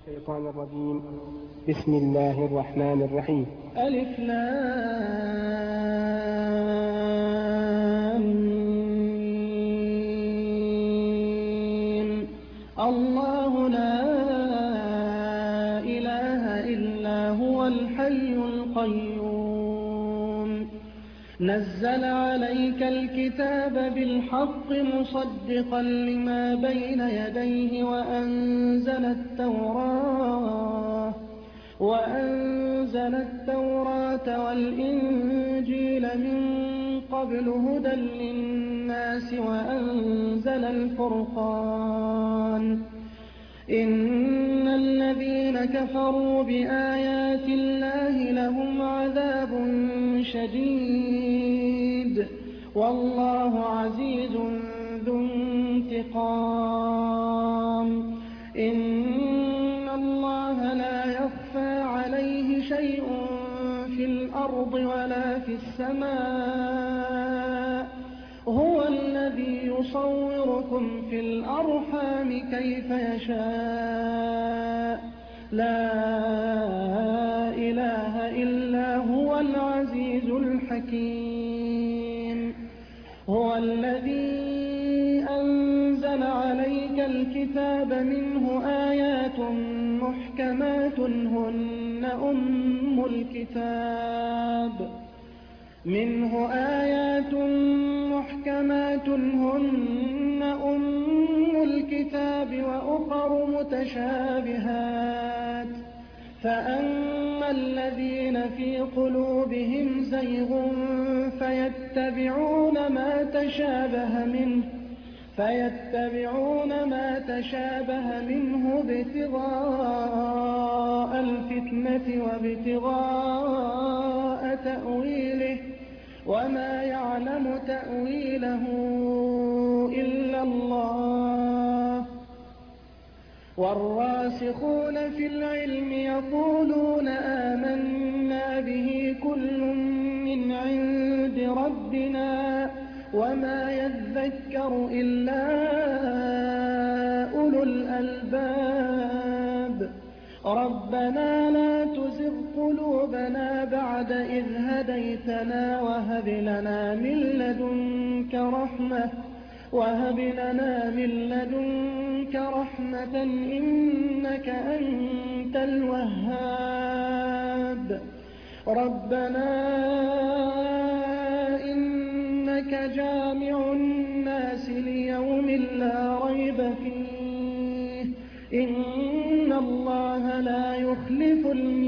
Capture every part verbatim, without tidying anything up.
الشيطان الرجيم. بسم الله الرحمن الرحيم. ألف لام ميم. الله لا إله إلا هو الحي القيوم نزل عليك الكتاب بالحق مصدقا لما بين يديه وأنزل التوراة وأنزل التوراة والإنجيل من قبل هدى للناس وأنزل الفرقان إن الذين كفروا بآيات الله لهم عذاب شديد والله عزيز ذو انتقام. إن الله لا يخفى عليه شيء في الأرض ولا في السماء هو الذي يصوركم في الأرحام كيف يشاء لا إله إلا هو العزيز الحكيم. هو الذي أنزل عليك الكتاب منه آيات محكمات هن أم الكتاب منه آيات محكمات هن أم الكتاب وأخر متشابهات فأما الذين في قلوبهم زيغ فيتبعون ما تشابه منه فيتبعون ما تشابه منه ابتغاء الفتنة وابتغاء تأويله وما يعلم تأويله إلا الله والراسخون في العلم يقولون آمنا به كل من عند ربنا وما يذكر إلا أولو الألباب. ربنا لا تزغ قلوبنا بعد إذ هديتنا وهب لنا من لدنك رحمة وهب لنا من لدنك رحمة إنك أنت الوهاب. ربنا إنك جامع الناس ليوم لا ريب فيه إن الله لا يخلف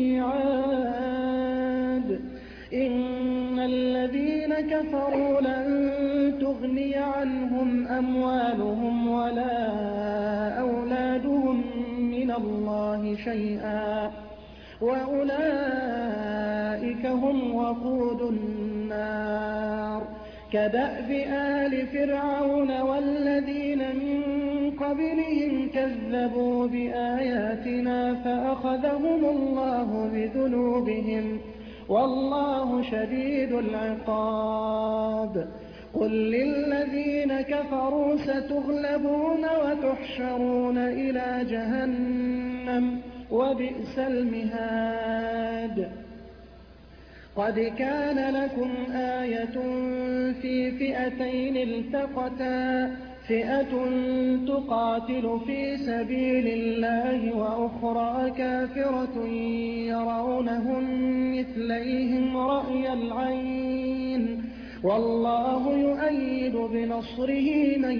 الميعاد. إن الذين كفروا لن تغني عنهم أموالهم ولا أولادهم من الله شيئا وأولئك هم وقود النار. كدأب آل فرعون والذين من قبلهم كذبوا بآياتنا فأخذهم الله بذنوبهم والله شديد العقاب. قل للذين كفروا ستغلبون وتحشرون إلى جهنم وبئس المهاد. قد كان لكم آية في فئتين التقتا فئة تقاتل في سبيل الله وأخرى كافرة يرونهم مثليهم رأي العين والله يؤيد بنصره من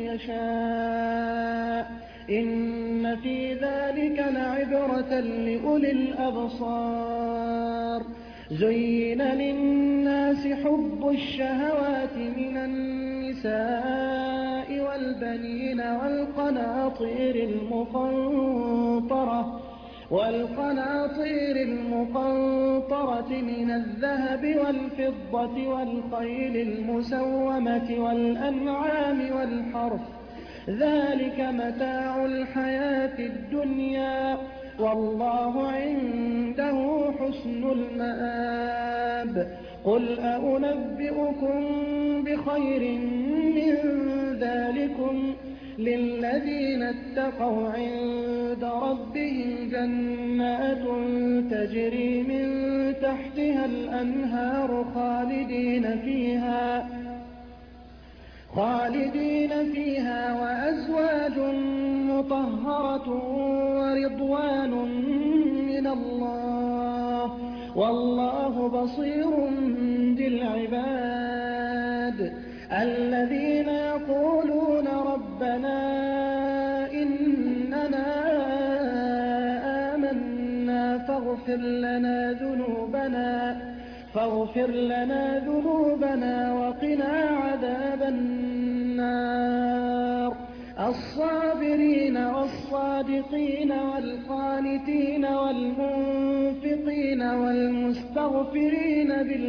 يشاء إن في ذلك لعبرة لأولي الأبصار. زين للناس حب الشهوات من النساء والبنين والقناطير المقنطرة والقناطير المقنطرة من الذهب والفضة والخيل المسومة والأنعام والحرث ذلك متاع الحياة الدنيا والله عنده حسن المآب. قل أنبئكم بخير من ذلكم للذين اتقوا عند ربهم جنات تجري من تحتها الأنهار خالدين فيها خالدين فيها وأزواج مطهرة ورضوان من الله والله بصير بالعباد الذين يقولون ربنا إننا آمنا فاغفر لنا ذنوبنا فاغفر لنا ذنوبنا وقنا عذاب النار الصابرين والصادقين والقانتين والمنفقين والمستغفرين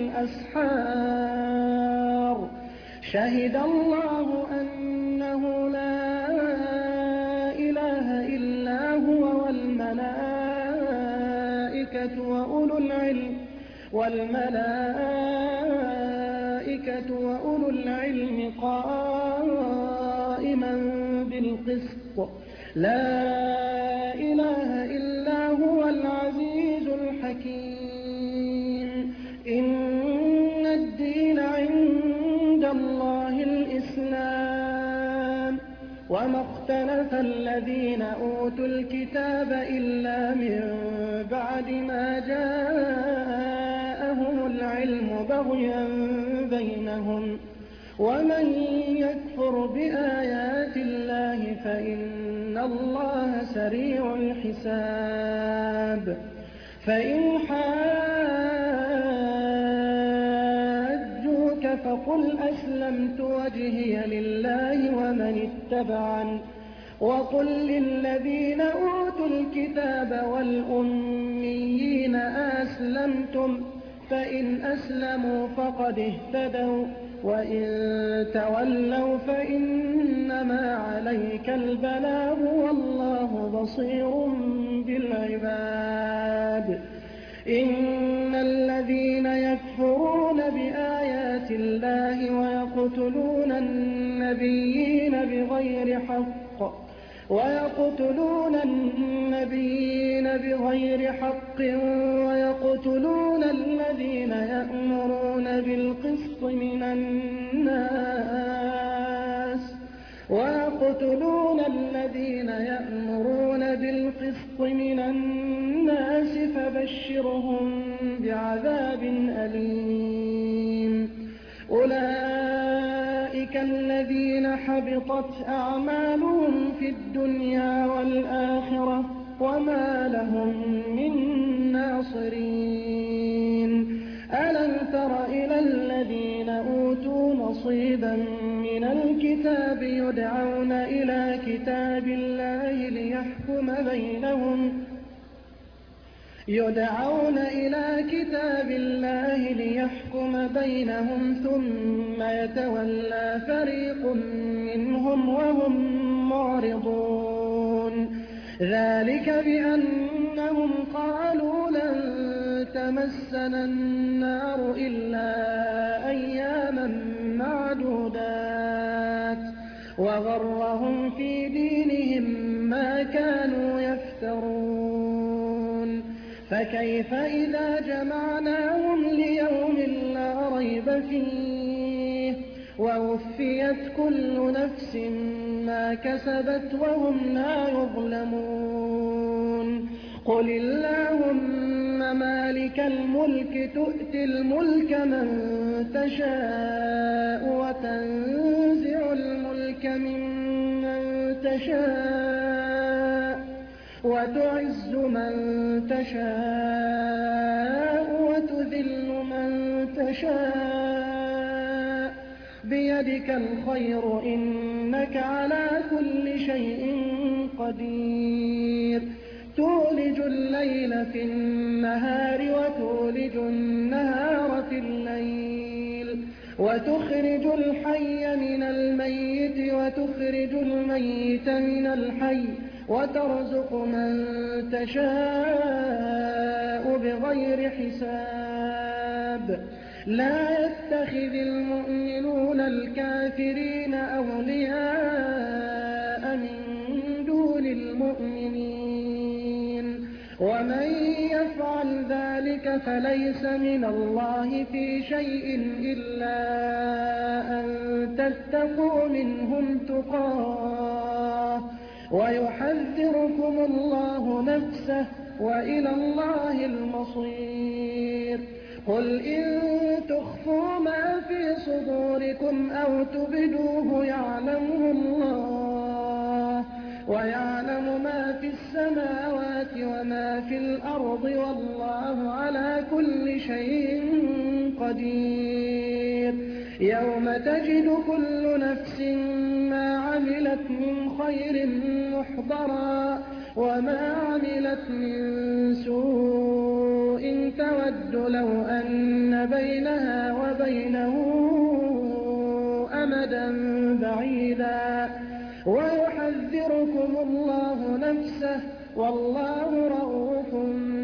بالأسحار شهد الله أنه لا إله إلا هو والملائكة وأولو العلم والملائكة وأولو العلم قائما بالقسط لا إله إلا هو العزيز الحكيم إن الدين عند الله الإسلام وما اختلف الذين أوتوا الكتاب إلا من بعد ما جاءهم العلم بغيا بينهم ومن يكفر بآيات الله فإن الله سريع الحساب فإن حاجوك فقل أسلمت وجهي لله ومن اتبعني وقل للذين أوتوا الكتاب والأميين أسلمتم فإن أسلموا فقد اهتدوا وإن تولوا فإنما عليك البلاغ والله بصير بالعباد إن الذين يكفرون بآيات الله ويقتلون النبيين بغير حق ويقتلون النبيين بغير حق ويقتلون الذين يأمرون بالقسط من الناس ويقتلون الذين يأمرون بالقسط من الناس فبشرهم بعذاب أليم أولئك الذين حبطت أعمالهم في الدنيا والآخرة وما لهم من ناصرين ألم تر إلى الذين أوتوا نصيبا من الكتاب يدعون إلى كتاب الله ليحكم بينهم يدعون إلى كتاب الله ليحكم بينهم ثم يتولى فريق منهم وهم معرضون ذلك بأنهم قالوا لن تمسنا النار إلا أياما معدودات وغرهم في دينهم ما كانوا يفترون فكيف إذا جمعناهم ليوم لا ريب فيه ووفيت كل نفس ما كسبت وهم لا يظلمون قل اللهم مالك الملك تؤتي الملك من تشاء وتنزع الملك ممن تشاء وتعز من تشاء وتذل من تشاء بيدك الخير إنك على كل شيء قدير تولج الليل في النهار وتولج النهار في الليل وتخرج الحي من الميت وتخرج الميت من الحي وترزق من تشاء بغير حساب لا يتخذ المؤمنون الكافرين أولياء ومن يفعل ذلك فليس من الله في شيء إلا أن تتقوا منهم تقاه ويحذركم الله نفسه وإلى الله المصير. قل إن تخفوا ما في صدوركم أو تبدوه يعلمه الله ويعلم ما في السماوات وما في الأرض والله على كل شيء قدير. يوم تجد كل نفس ما عملت من خير محضرا وما عملت من سوء تود لو أن بينها وبينه أمدا بعيدا ويحذركم الله نفسه والله رءوف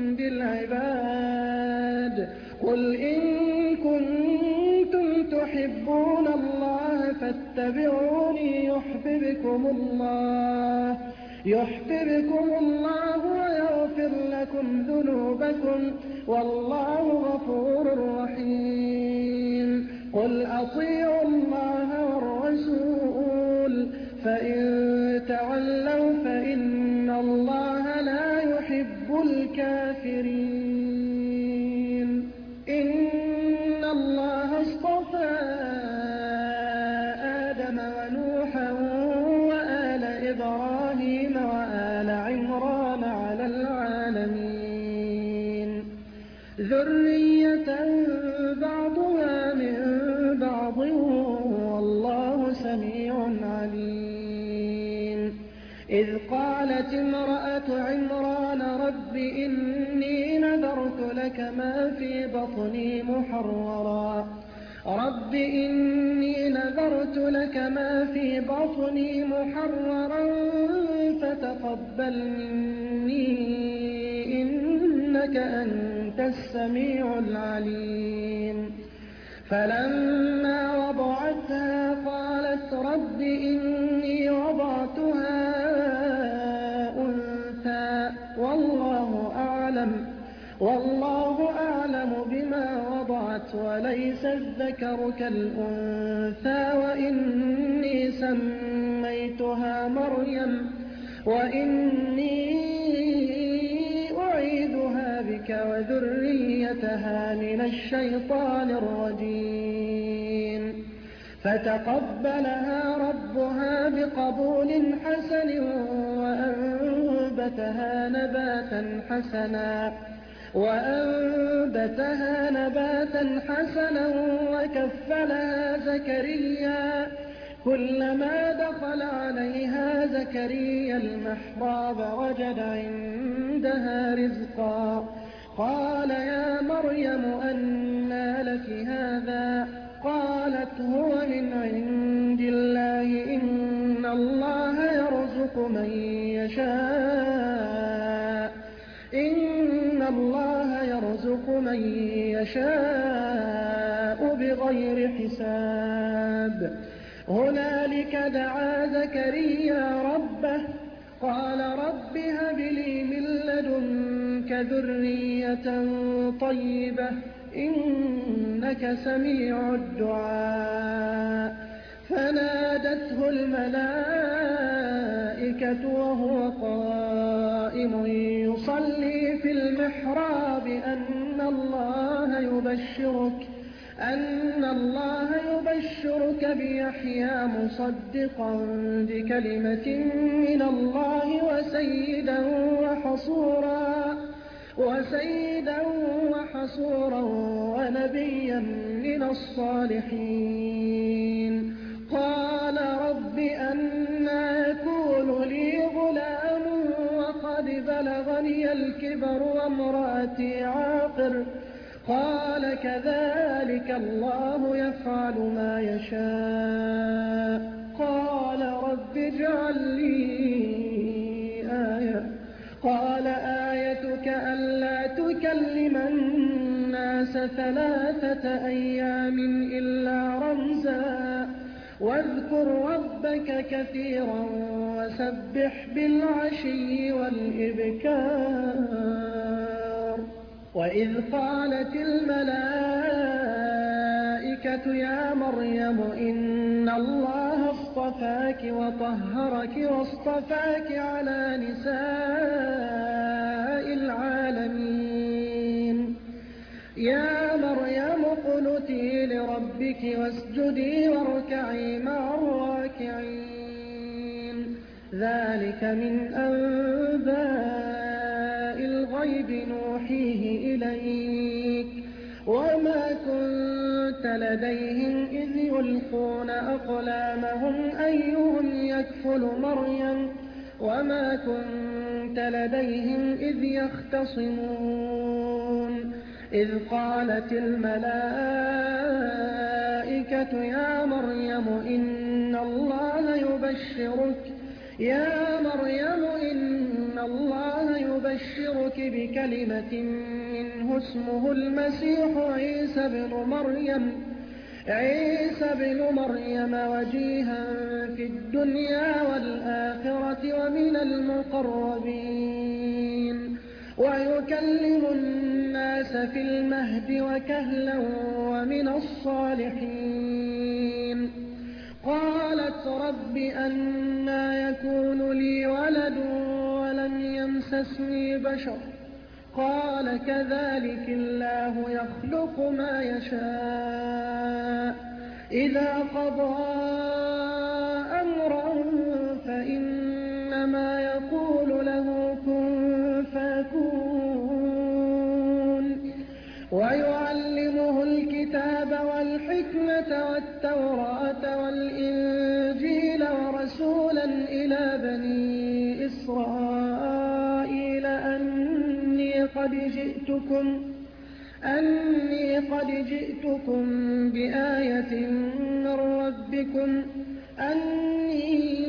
بالعباد. قل إن كنتم تحبون الله فاتبعوني يحببكم الله يحببكم الله ويغفر لكم ذنوبكم والله غفور رحيم. قل أطيعوا الله والرسول فإن تولوا فإن الله لا يحب الكافرين. إن الله اصطفى آدم ونوحا وآل إبراهيم وآل عمران على العالمين ذرية بعضها من بعض والله سميع عليم. إذ قالت امرأة عمران رب إني نذرت لك ما في بطني محررا رب إني نذرت لك ما في بطني محررا فتقبل مني إنك أنت السميع العليم. فلما وضعتها قالت رب إني وضعتها أنثى والله أعلم والله أعلم بما وضعت وليس الذكر كالأنثى وإني سميتها مريم وإني أعيذها بك وذريتها من الشيطان الرجيم. فتقبلها ربها بقبول حسن وأنبتها نباتا حسنا وأنبتها نباتا حسنا وكفلها زكريا كلما دخل عليها زكريا المحراب وجد عندها رزقا قال يا مريم أنى لك هذا قالت هو من عند الله إن الله يرزق من يشاء إن الله يرزق من يشاء بغير حساب. هنالك دعا زكريا ربه قال رب هب لي من لدنك ذرية طيبة إنك سميع الدعاء. فنادته الملائكة وهو قائم يصلي في المحراب أن الله يبشرك أن الله يبشرك بيحيى مصدقا بكلمة من الله وسيدا وحصورا وسيدا وحصورا ونبيا من الصالحين. قال رب أنى يكون لي غلام وقد بلغني الكبر وامرأتي عاقر قال كذلك الله يفعل ما يشاء. قال رب اجعل لي آية قال آيتك ألا تكلم الناس ثلاثة أيام إلا رمزا واذكر ربك كثيرا وسبح بالعشي والإبكار. وإذ قالت الملائكة يا مريم إن الله اصطفاك وطهرك واصطفاك على نساء العالمين يا مريم اقنتي لربك واسجدي واركعي مع الراكعين ذلك من أنباء الغيب نوحيه إليك وما كنت لديهم إذ يلقون أقلامهم أيهم يكفل مريم وما كنت لديهم إذ يختصمون إذ قالت الملائكة يا مريم إن الله يبشرك يا مريم إن الله يبشرك بكلمة منه اسمه المسيح عيسى بن مريم عيسى بن مريم وجيها في الدنيا والآخرة ومن المقربين ويكلم الناس في المهد وكهلا ومن الصالحين قالت رب أنى يكون لي ولد ولم يمسسني بشر قال كذلك الله يخلق ما يشاء إذا قضى أمرا فإنما يقول له كن فيكون ويعلمه الكتاب والحكمة والتوراة والإنجيل ورسولا إلى بني إسرائيل أني قد جئتكم أني قد جئتكم بآية من ربكم أني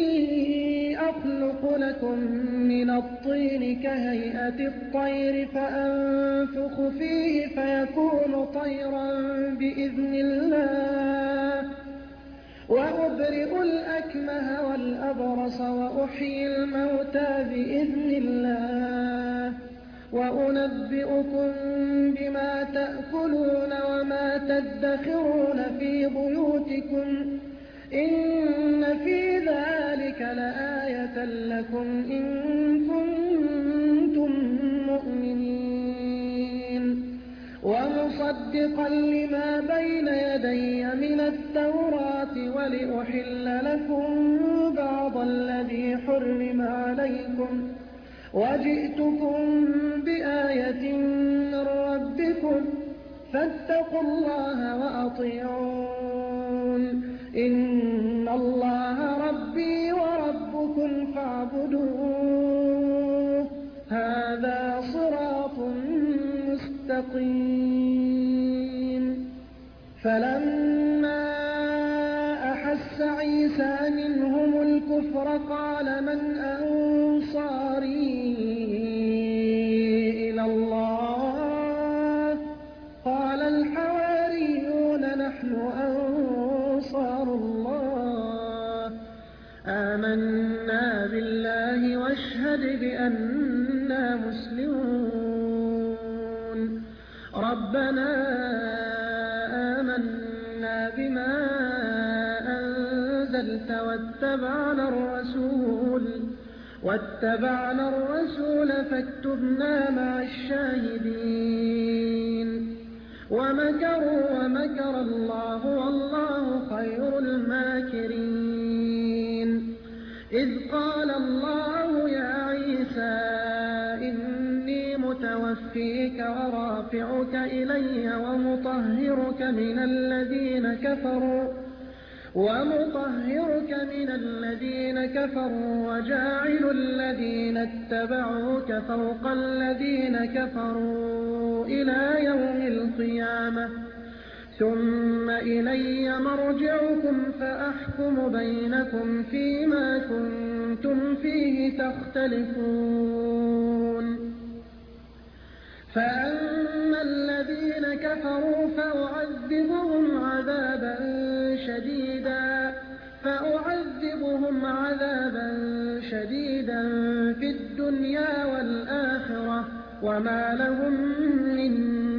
أخلق لكم من الطين كهيئة الطير فأنفخ فيه فيكون طيرا بإذن الله وأبرئ الأكمه والأبرص وأحيي الموتى بإذن الله وأنبئكم بما تأكلون وما تدخرون في بيوتكم إن في ذلك لآية لكم إن كنتم مؤمنين ومصدقا لما بين يدي من التوراة ولأحل لكم بعض الذي حرم عليكم وجئتكم بآية من ربكم فاتقوا الله وأطيعون إن الله ربي وربكم فاعبدوه هذا صراط مستقيم فلما أحس عيسى منهم الكفر قال من أنصاري إلى الله قال الحواريون نحن أنصار الله آمنا بالله واشهد بأننا مسلمون ربنا آمنا بما أنزلت واتبعنا الرسول واتبعنا الرسول فاكتبنا مع الشاهدين ومكروا ومكر الله والله خير الماكرين إذ قال الله يا عيسى إني متوفيك ورافعك إلي ومطهرك من الذين كفروا ومطهرك من الذين كفروا وجاعل الذين اتبعوك فوق الذين كفروا إلى يوم القيامة ثم إلي مرجعكم فأحكم بينكم فيما كنتم فيه تختلفون فأما الذين كفروا فأعذبهم عذابا شديدا فأعذبهم عذابا شديدا في الدنيا والآخرة وما لهم من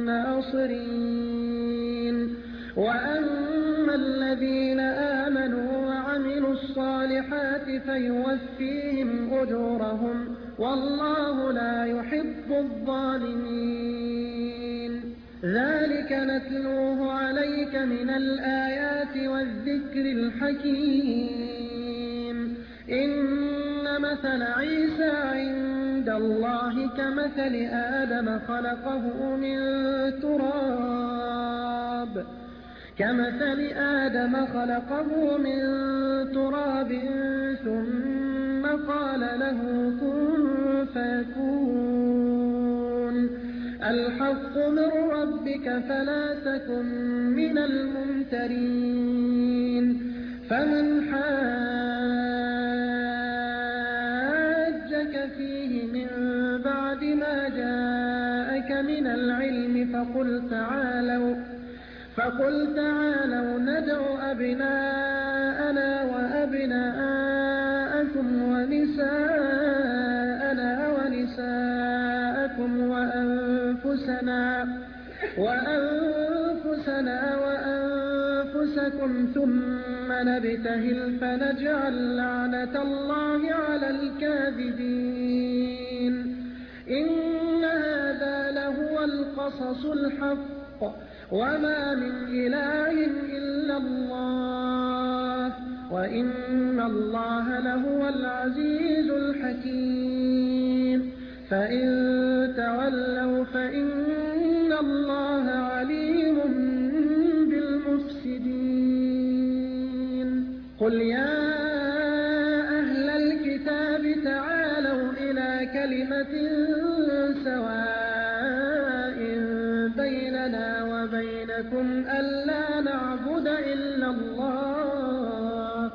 ناصرين. وأما الذين آمنوا وعملوا الصالحات فيوفيهم أجورهم والله لا يحب الظالمين. ذلك نتلوه عليك من الآيات والذكر الحكيم. إن مثل عيسى عند الله كمثل آدم خلقه من تراب كمثل آدم خلقه من تراب ثم قال له كن فيكون. الحق من ربك فلا تكن من الممترين. فمن حاجك فيه من بعد ما جاءك من العلم فقل تعالوا فقل تعالوا ندع أبناءنا وأبناءكم ونساءنا ونساءكم وأنفسنا وأنفسنا وأنفسكم ثم نبتهل فنجعل لعنة الله على الكاذبين. إن هذا لهو القصص الحق وما من إله إلا الله وإن الله لهو العزيز الحكيم. فإن تولوا فإن الله عليم بالمفسدين. قل يا أهل الكتاب تعالوا إلى كلمة سواء بيننا وبينكم ألا نعبد إلا الله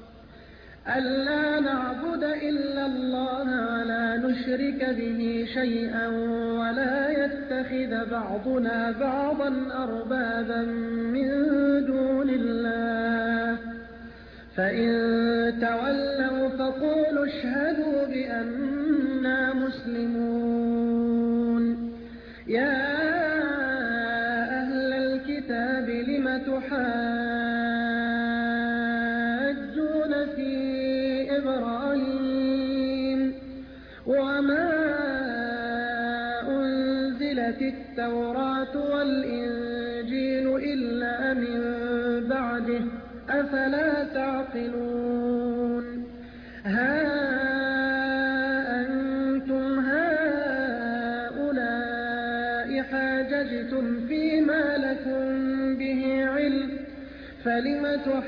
ألا نعبد إلا الله ولا نشرك به شيئا ولا يتخذ بعضنا بعضا أربابا من دون الله. فإن تولوا فقولوا اشهدوا بأننا مسلمون. يا أهل الكتاب لم تحاجون في إبراهيم وما أنزلت التوراة والإنجيل إلا من بعده أفلا تعقلون. ها أنتم هؤلاء حاججتم فيما لكم به علم فلم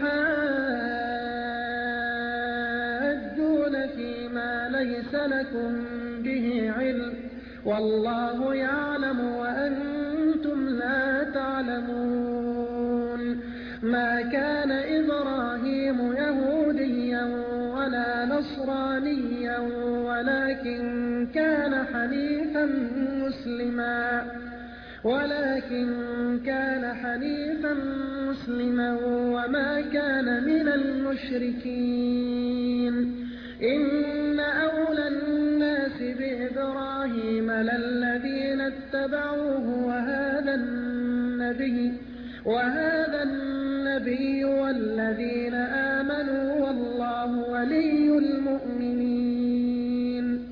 تحاجون فيما ليس لكم به علم والله يعلم وأنتم لا تعلمون. ما كان إبراهيم يهوديا ولا نصرانيا ولكن كان حنيفا مسلما ولكن كان حنيفا مسلما وما كان من المشركين. إن أولى الناس بإبراهيم للذين اتبعوه وهذا النبي وهذا النبي والذين آمنوا والله ولي المؤمنين.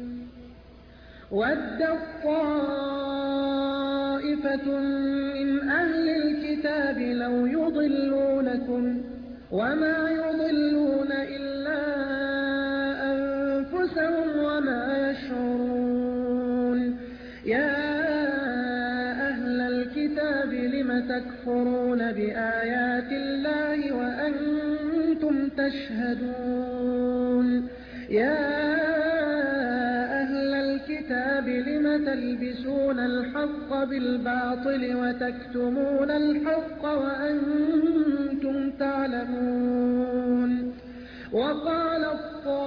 ودت طائفة من أهل الكتاب لو يضلونكم وما يضلون إلا أنفسهم وما يشعرون. يا أهل الكتاب لم تكفرون بآيات الله وأنتم تشهدون. يا أهل الكتاب لم تلبسون الحق بالباطل وتكتمون الحق وأنتم تعلمون. وقالت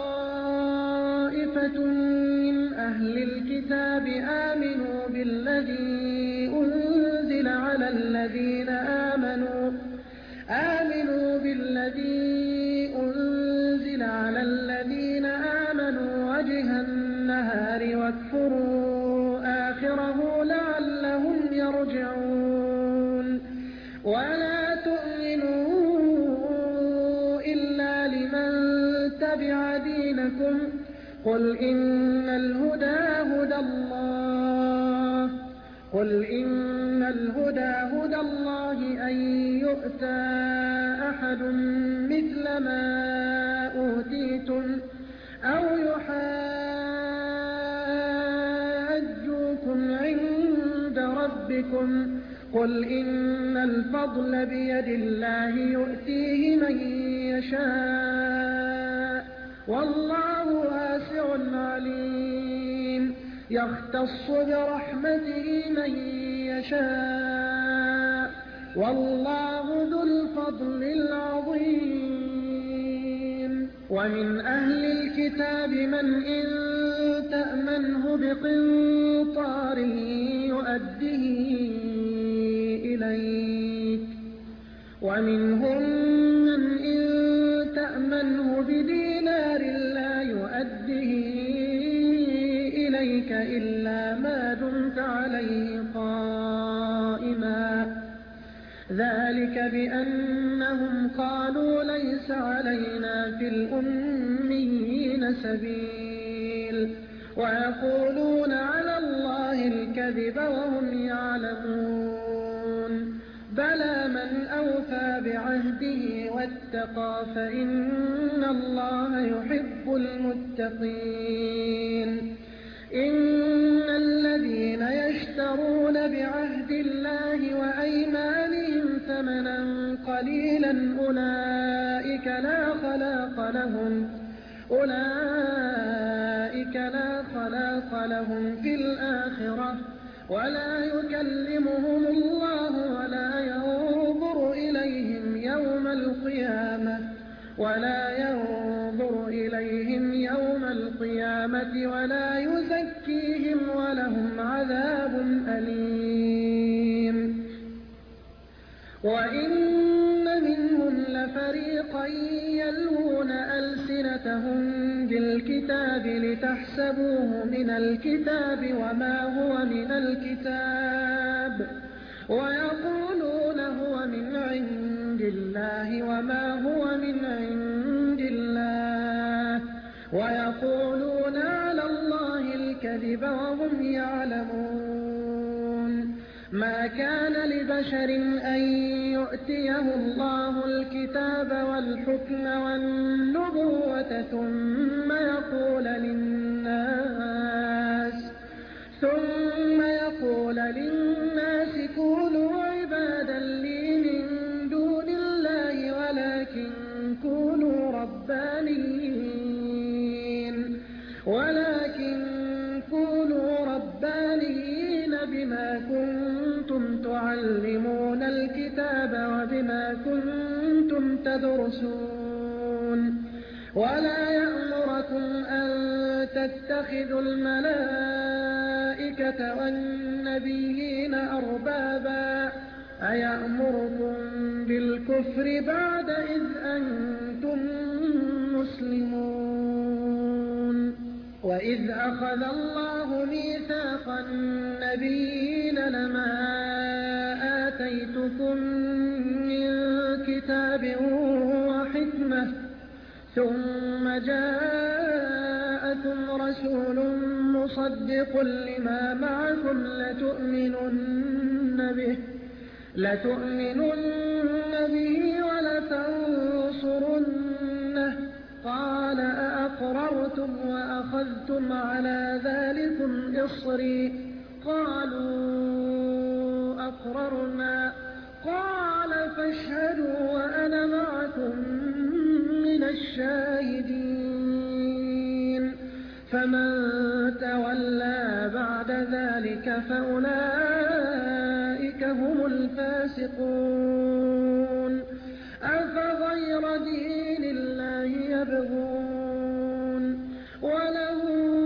طائفة من أهل الكتاب آمنوا بالذي أنزل على الذين آمنوا آمنوا بالذي أنزل على الذين آمنوا وجه النهار واكفروا آخره قل إن الهدى هدى الله قل إن الهدى هدى الله أن يؤتى أحد مثل ما أوتيتم أو يحاجوكم عند ربكم قل إن الفضل بيد الله يؤتيه من يشاء والله واسع عليم يختص برحمته من يشاء والله ذو الفضل العظيم ومن أهل الكتاب من إن تأمنه بقنطار يؤده إليك ومنهم من إن تأمنه بدينار لا يؤده إليك إلا ما دمت عليه قائما ذلك بأنهم قالوا ليس علينا في الأميين سبيل ويقولون على الله الكذب وهم يعلمون بلى من أوفى بعهده واتقى فإن الله يحب المتقين إن الذين يشترون بعهد الله وأيمانهم ثمنا قليلا أولئك لا خلاق لهم أولئك لا خلاق لهم في الآخرة ولا يكلمهم الله ولا ينظر إليهم يوم القيامة ولا ينظر إليهم يوم القيامة ولا يزكيهم ولهم عذاب أليم وإن منهم لفريقا يلوون ألسنتهم بالكتاب لتحسبوه من الكتاب وما هو من الكتاب ويقولون هو من عند الله وما هو من عند الله ويقولون على الله الكذب وهم يعلمون ما كان لبشر أن يؤتيه الله الكتاب والحكم والنبوة ثم يقول للناس ثم يقول للناس كونوا عبادا لي من دون الله ولكن كونوا ربانيين ولكن كونوا ربانيين بما كنتم تعلمون الكتاب وبما كنتم تدرسون ولا يأمركم أن تتخذوا الملائكة والنبيين أربابا أيأمركم بالكفر بعد إذ أنتم مسلمون وإذ أخذ الله ميثاق النبيين لما آتيتكم من كتاب وحكمة ثم جاءكم رسول مصدق لما معكم لتؤمنن به لتؤمنن به ولتنصرنه قال أأقررتم وأخذتم على ذلكم إصري قالوا أقررنا قال فاشهدوا وأنا معكم من الشاهدين فمن تولى بعد ذلك فأولئك هم الفاسقون أفغير دين الله يبغون وله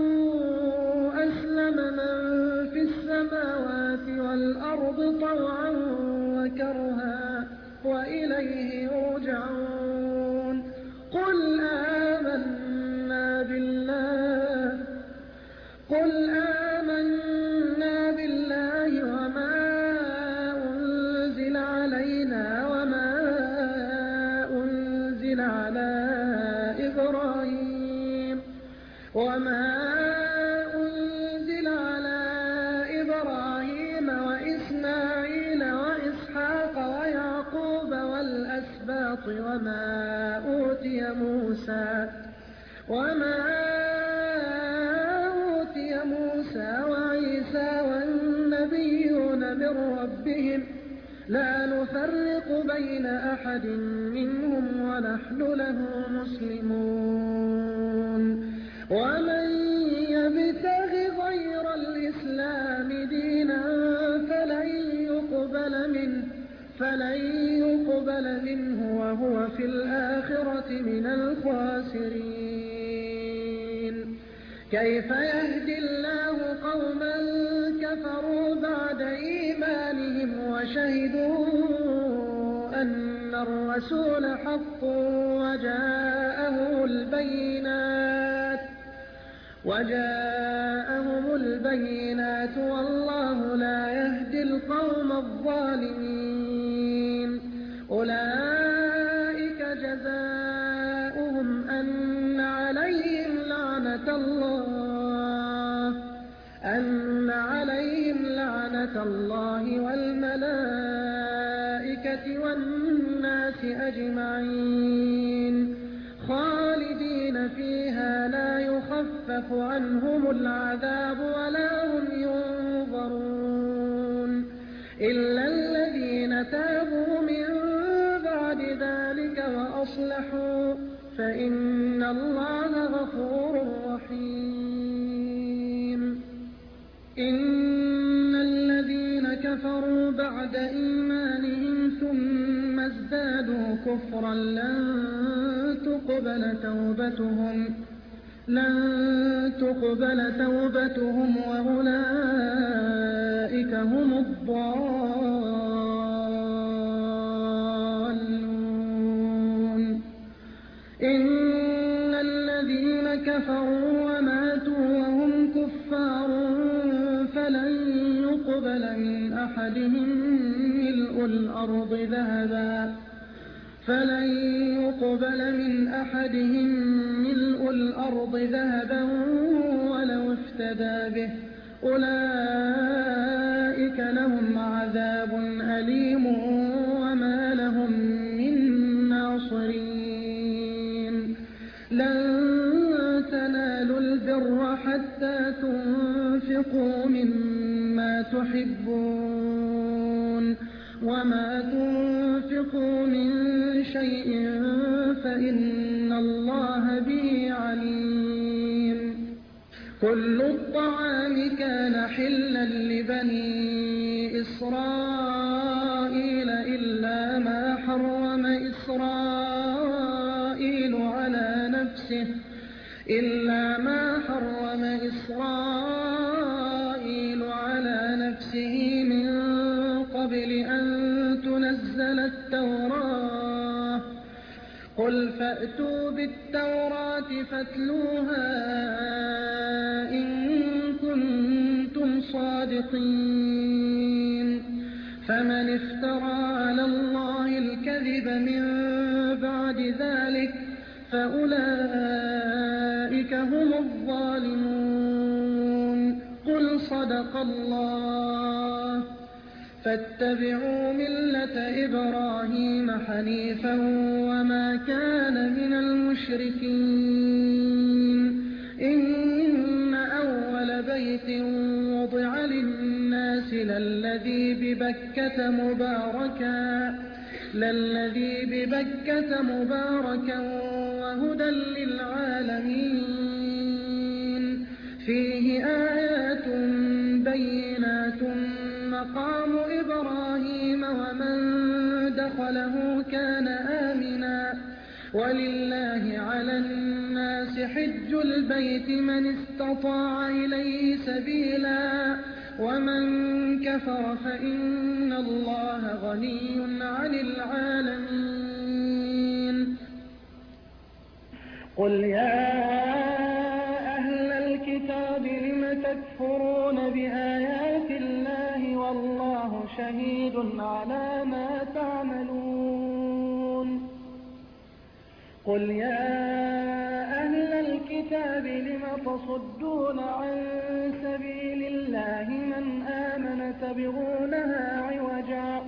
أسلم من في السماوات والأرض طوعا وكرها وإليه يرجعون قل آمنا بالله قل آمنا بالله وما أنزل علينا وما أنزل على إبراهيم وما وما أوتي موسى وعيسى والنبيون من ربهم لا نفرق بين أحد منهم ونحن له مسلمون ومن يبتغ غير الإسلام دينا فلن يقبل منه فلن يقبل منه وهو في الآخرة من الخاسرين. كيف يهدي الله قوما كفروا بعد إيمانهم وشهدوا أن الرسول حق وجاءهم البينات وجاءهم البينات والله لا يهدي القوم الظالمين. أولئك جزاؤهم أن عليهم لعنة الله أن عليهم لعنة الله والملائكة والناس أجمعين خالدين فيها لا يخفف عنهم العذاب ولا هم ينظرون إلا الذين تابوا من بعد ذلك وأصلحوا فإن الله غفور رحيم. إن الذين كفروا بعد إيمانهم ثم ازدادوا كفرا لن تقبل توبتهم لن تقبل توبتهم وأولئك هم الضالون. إن الذين كفروا وماتوا وهم كفار فلن يقبل من أحدهم ملء الأرض ذهبا فلن يقبل من أحدهم ملء الأرض ذهبا ولو افتدى به أولئك لهم عذاب أليم وما لهم من ناصرين. لن تنالوا البر حتى تنفقوا مما تحبون وما تنفقوا من شيء فإن الله به عليم. كل الطعام كان حلا لبني إسرائيل إلا ما حرم إسرائيل على نفسه إلا ما حرم إسرائيل على نفسه من قبل أن تنزل التوراة. قل فأتوا بالتوراة فاتلوها إن كنتم صادقين. فمن افترى على الله الكذب من بعد ذلك فأولئك هم الظالمون. قل صدق الله. فاتبعوا ملة إبراهيم حنيفا وما كان من المشركين. إن أول بيت وضع للناس للذي ببكة مباركا للذي ببكة مباركا وهدى للعالمين. فيه آيات بينات مقام إبراهيم ومن دخله كان آمنا ولله على الناس حج البيت من استطاع إليه سبيلا ومن كفر فإن الله غني عن العالمين. قل يا أهل الكتاب لم تكفرون بآيات الله والله شهيد على ما تعملون. قل يا أهل الكتاب لم تصدون عن سبيل الله من آمن تبغونها عوجا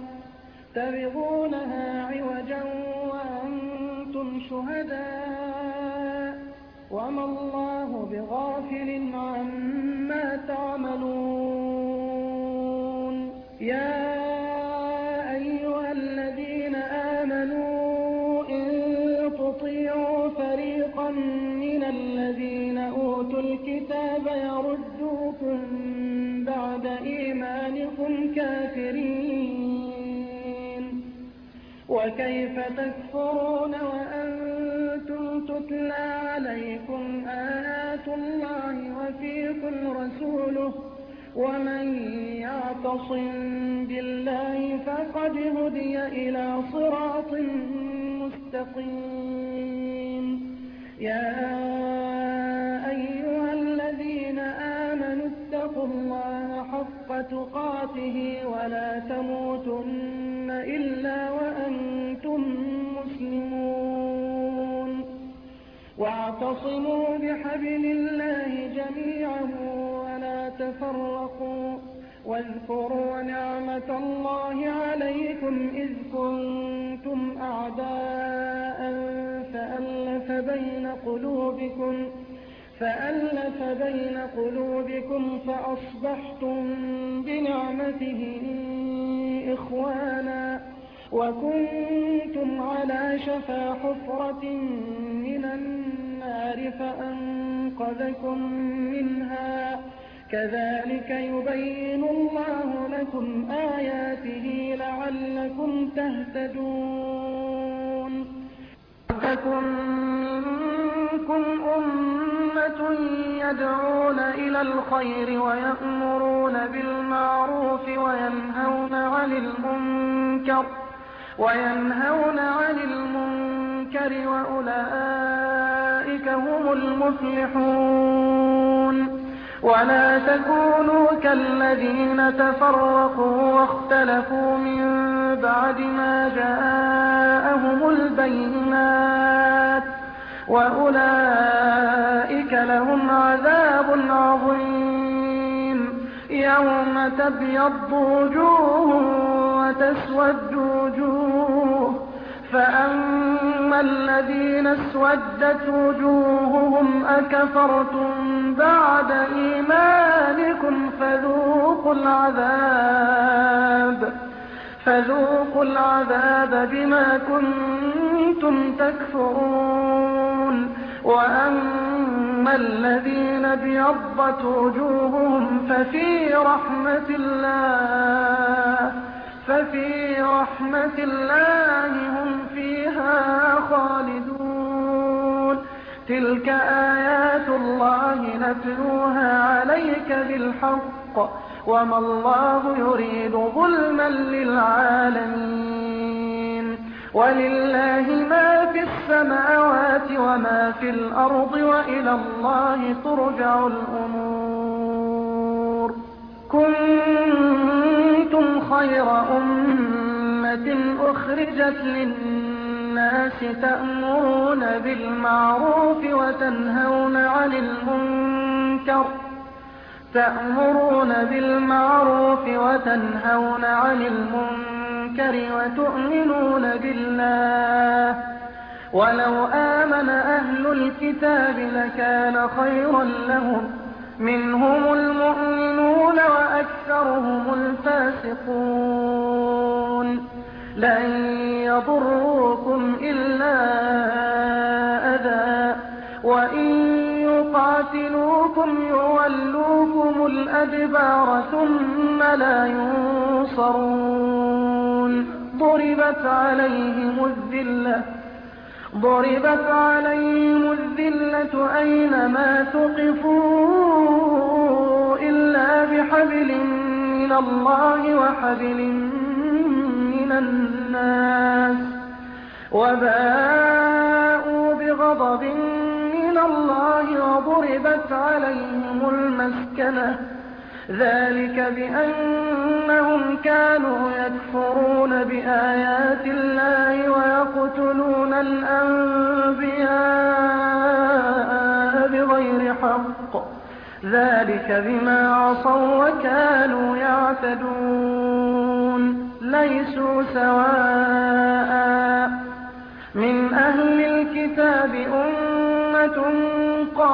تبغونها عوجا وأنتم شهداء وما الله بغافل عما تعملون. يا أيها الذين آمنوا إن تطيعوا فريقا من الذين أوتوا الكتاب يردوكم بعد إيمانكم كافرين، وكيف تكفرون وأنتم تتلى عليكم آيات الله وفيكم رسوله، ومن يعتصم بالله فقد هدي إلى صراط مستقيم. يا أيها الذين آمنوا اتقوا الله حق تقاته ولا تموتن إلا وأنتم مسلمون. واعتصموا بحبل الله جميعا ولا تفرقوا، واذكروا نعمة الله عليكم إذ كنتم أعداء فألف بين قلوبكم فألف بين قلوبكم فأصبحتم بنعمته إخوانا، وكنتم على شفا حفرة من النار فأنقذكم منها. كذلك يبين الله لكم آياته لعلكم تهتدون. تكن منكم أمة يدعون إلى الخير ويأمرون بالمعروف وينهون عن المنكر وينهون عن المنكر وأولئك هم المفلحون. ولا تكونوا كالذين تفرقوا واختلفوا من بعد ما جاءهم البينات، وأولئك لهم عذاب عظيم. يوم تبيض وجوه وتسود وجوه، فأما الذين اسودت وجوههم أكفرتم بعد إيمانكم فذوقوا العذاب فذوقوا العذاب بما كنتم تكفرون. وأما الذين ابيضت وجوههم ففي رحمة الله ففي رحمة الله هم فيها خالدون. تلك آيات الله نتلوها عليك بالحق، وما الله يريد ظلما للعالمين. ولله ما في السماوات وما في الأرض، وإلى الله ترجع الأمور. كنتم خير أمة أخرجت للناس تأمرون بالمعروف وتنهون عن المنكر تأمرون بالمعروف وتنهون عن المنكر وتؤمنون بالله. ولو آمن أهل الكتاب لكان خيرا لهم، منهم المؤمنون وأكثرهم الفاسقون. لن يضروكم إلا أذى، وإن يقاتلوكم يولوكم الأدبار ثم لا ينصرون. ضربت عليهم الذلة ضربت عليهم الذلة أينما ثقفوا إلا بحبل من الله وحبل من الناس، وباءوا بغضب من الله وضربت عليهم المسكنة. ذلك بأنهم كانوا يكفرون بآيات الله ويقتلون الأنبياء بغير حق. ذلك بما عصوا وكانوا يعتدون. ليسوا سواء من أهل الكتاب أمة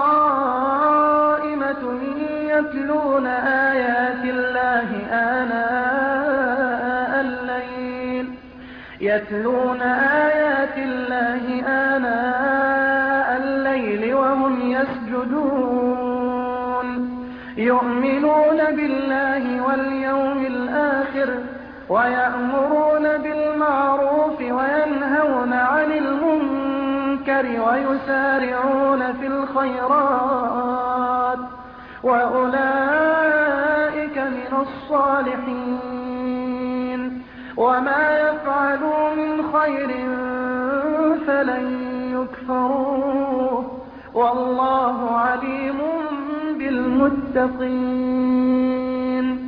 يتلون آيات الله آناء الليل وهم يسجدون يؤمنون بالله واليوم الآخر ويأمرون بالمعروف وينهون عن المنكر ويسارعون في الخيرات وأولئك من الصالحين وما يفعلوا من خير فلن يكفروه والله عليم بالمتقين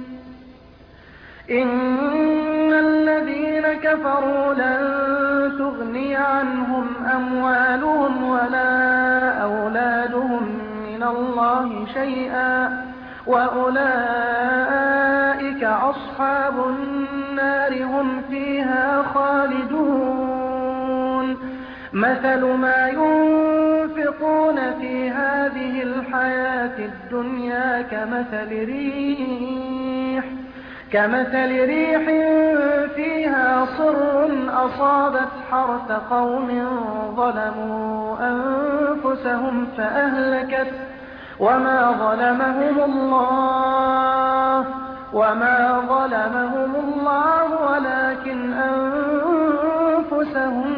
إن الذين كفروا لن تغني عنهم أموالهم ولا أولادهم من الله شيئا وأولئك أصحاب النار هم فيها خالدون مثل ما ينفقون في هذه الحياة الدنيا كمثل ريح كمثل ريح فيها صر أصابت حرث قوم ظلموا أنفسهم فأهلكت وما ظلمهم الله وما ظلمهم الله ولكن أنفسهم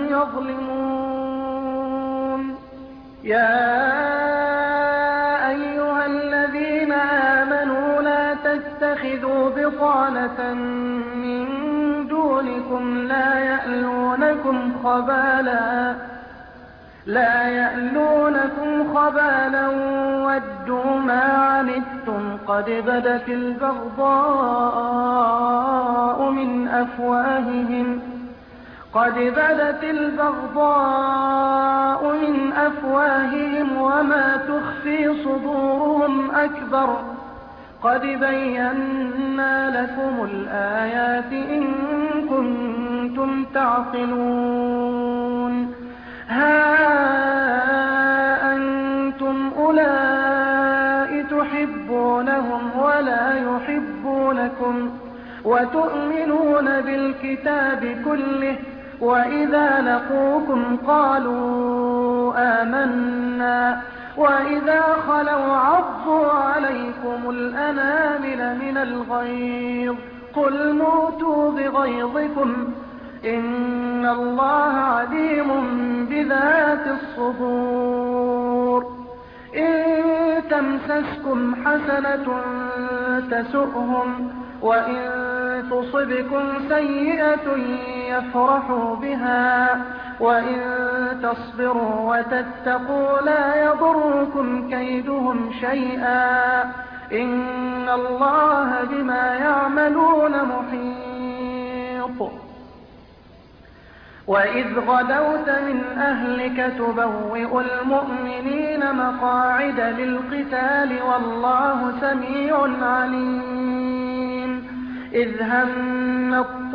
يظلمون يا أيها الذين آمنوا لا تتخذوا بطانة من دونكم لا يألونكم خبالا لا يألونكم خبالا ودوا ما عنتم قد بدت البغضاء من أفواههم قد بدت البغضاء من أفواههم وما تخفي صدورهم أكبر قد بينا لكم الآيات إن كنتم تعقلون ها أنتم أولئك تحبونهم ولا يحبونكم وتؤمنون بالكتاب كله وإذا لقوكم قالوا آمنا وإذا خلوا عضوا عليكم الأنامل من الغيظ قل موتوا بغيظكم إن الله عليم بذات الصدور إن تمسسكم حسنة تسؤهم وإن تصبكم سيئة يفرحوا بها وإن تصبروا وتتقوا لا يضركم كيدهم شيئا إن الله بما يعملون محيط وإذ غدوت من أهلك تبوئ المؤمنين مقاعد للقتال والله سميع عليم إذ هم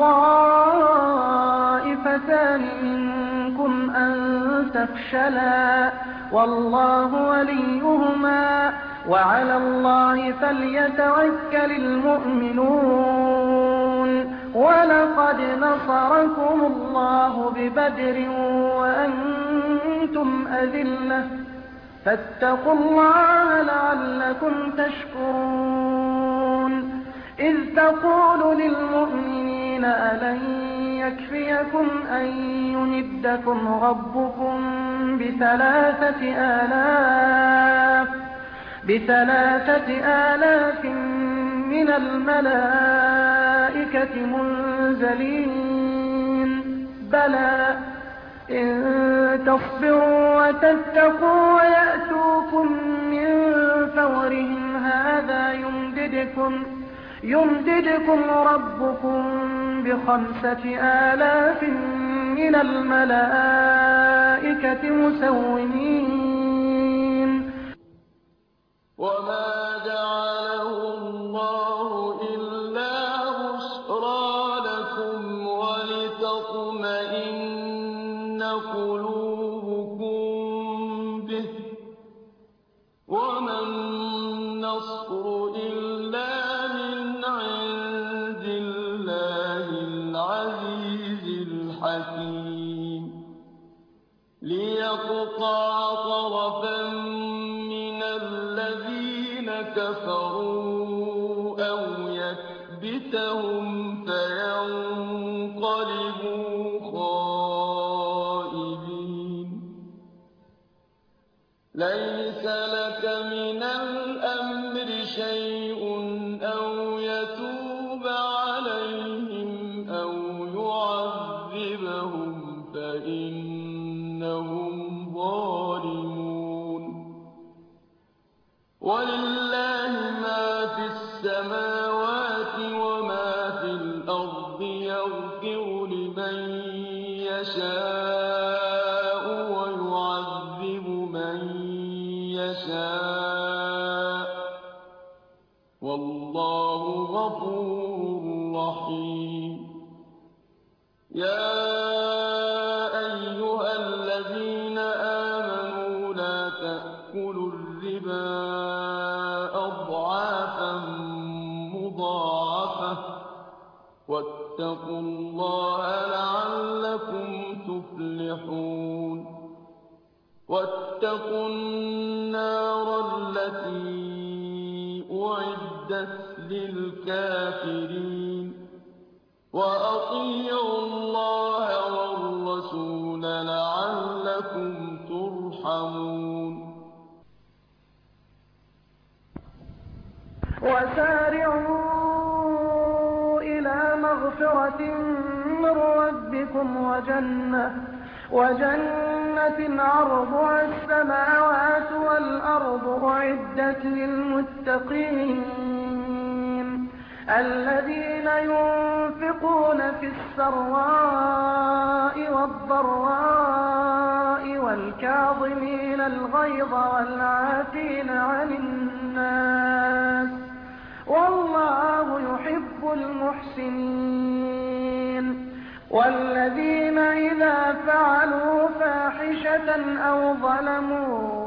الطائفتان منكم أن تفشلا والله وليهما وعلى الله فليتوكل المؤمنون ولقد نصركم الله ببدر وأنتم أذلة فاتقوا الله لعلكم تشكرون إذ تقول للمؤمنين ألن يكفيكم أن يمدكم ربكم بثلاثة آلاف بثلاثة آلاف من الملائكة منزلين بلى إن تصبروا وتتقوا ويأتوكم من فورهم هذا يمددكم يمددكم ربكم بخمسة آلاف من الملائكة مسومين وما جعله الله إلا بشرى لكم ولتطمئن قلوبكم به وما النصر إلا من عند الله العزيز الحكيم يقطع طرفا من الذين كفروا أو يكبتهم فينقلبوا خائبين ليس لك من الأمر شيء أو يتوب عليهم أو يعذبهم فإنهم ظالمون ولله ما في السماوات وما في الأرض يغفر لمن يشاء ويعذب من يشاء والله غفور رحيم يا أيها الذين آمنوا لا تأكلوا الربا أضعافا مضاعفة واتقوا الله لعلكم تفلحون واتقوا النار التي أعدت للكافرين وأطيعوا الله والرسول لعلكم ترحمون وسارعوا إلى مغفرة من ربكم وجنة وجنة عرضها السماوات والأرض أعدت للمتقين الذين ينفقون في السراء والضراء والكاظمين الغيظ والعافين عن الناس والله يحب المحسنين والذين إذا فعلوا فاحشة أو ظلموا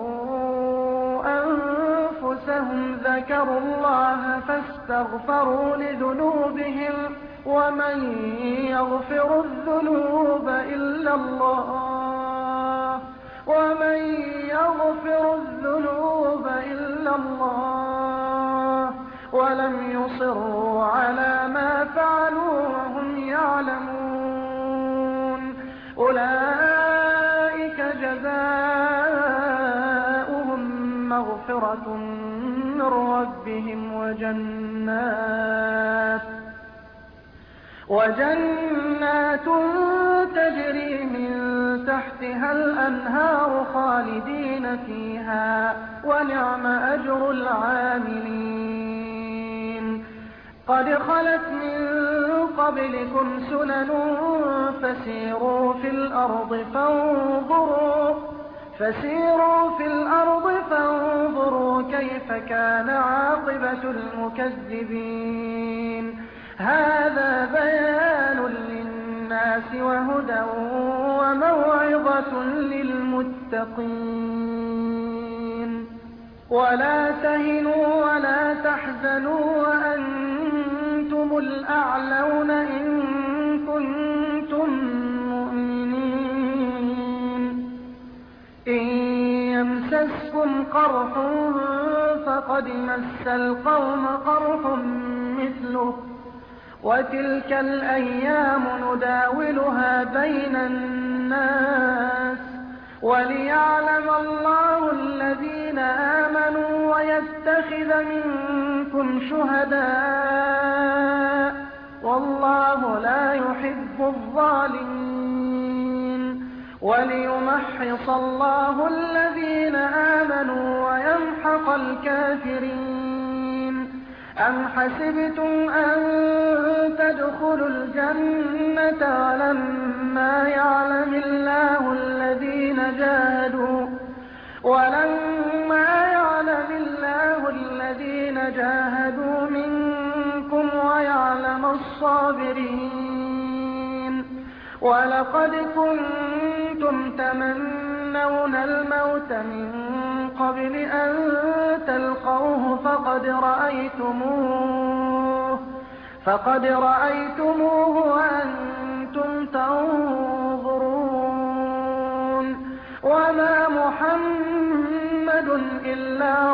أنفسهم ذكروا الله فاستغفروا لذنوبهم ومن يغفر الذنوب إلا الله ومن يغفر الذنوب إلا الله ولم يصروا على ما فعلوا وهم يعلمون أولئك جزاؤهم مغفرة من ربهم وجنات وجنات تجري من تحتها الأنهار خالدين فيها ونعم أجر العاملين قد خلت من قبلكم سنن فسيروا في الأرض فانظروا فسيروا في الأرض فانظروا كيف كان عاقبة المكذبين هذا بيان للناس وهدى وموعظة للمتقين ولا تهنوا ولا تحزنوا وأنتم الأعلون إن كنتم مؤمنين إن يمسسكم قرح فقد مس القوم قرح مثله وتلك الأيام نداولها بين الناس وليعلم الله الذين آمنوا ويتخذ منكم شهداء والله لا يحب الظالمين وليمحص الله الذين آمنوا ويمحق الكافرين أم حسبتم أن تدخلوا الجنة ولما يعلم الله الذين جاهدوا ولما يعلم الله الذين جاهدوا منكم ويعلم الصابرين ولقد كنتم تمنون الموت من قبل أن تلقوه فقد رأيتموه فقد رأيتموه وأنتم تنظرون وما محمد إلا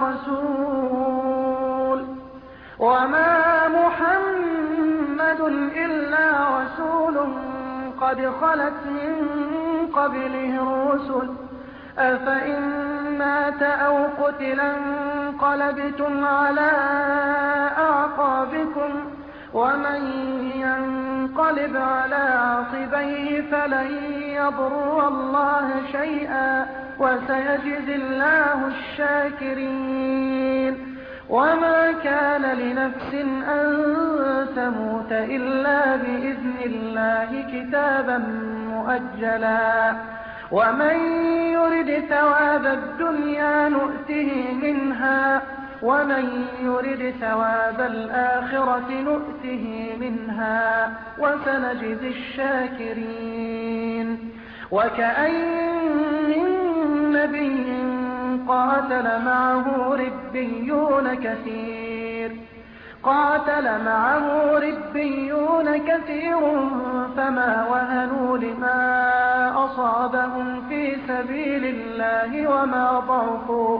رسول وما محمد إلا رسول قد خلت من قبله الرسل أفإن مات أو قتلا انقلبتم على أعقابكم ومن ينقلب على عقبيه فلن يضر الله شيئا وسيجزي الله الشاكرين وما كان لنفس أن تموت إلا بإذن الله كتابا مؤجلا ومن يرد ثواب الدنيا نؤته منها ومن يرد ثواب الآخرة نؤته منها وسنجزي الشاكرين وكأين من نبي قاتل معه ربيون كثير قاتل معه ربيون كثير فما وهنوا لما أصابهم في سبيل الله وما ضعفوا